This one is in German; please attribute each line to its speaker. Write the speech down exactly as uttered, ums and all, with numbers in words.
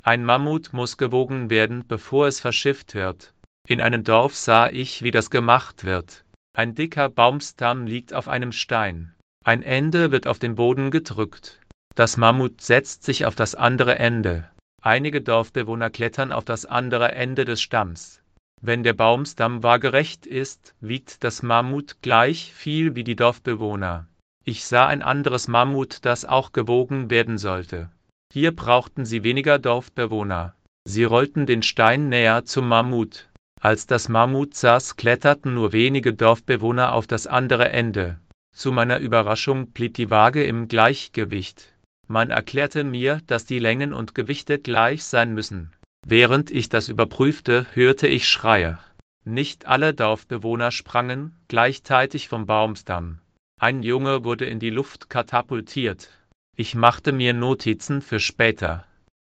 Speaker 1: Ein Mammut muss gewogen werden, bevor es verschifft wird. In einem Dorf sah ich, wie das gemacht wird. Ein dicker Baumstamm liegt auf einem Stein. Ein Ende wird auf den Boden gedrückt. Das Mammut setzt sich auf das andere Ende. Einige Dorfbewohner klettern auf das andere Ende des Stamms. Wenn der Baumstamm waagerecht ist, wiegt das Mammut gleich viel wie die Dorfbewohner. Ich sah ein anderes Mammut, das auch gewogen werden sollte. Hier brauchten sie weniger Dorfbewohner. Sie rollten den Stein näher zum Mammut. Als das Mammut saß, kletterten nur wenige Dorfbewohner auf das andere Ende. Zu meiner Überraschung blieb die Waage im Gleichgewicht. Man erklärte mir, dass die Längen und Gewichte gleich sein müssen. Während ich das überprüfte, hörte ich Schreie. Nicht alle Dorfbewohner sprangen gleichzeitig vom Baumstamm. Ein Junge wurde in die Luft katapultiert. Ich machte mir Notizen für später.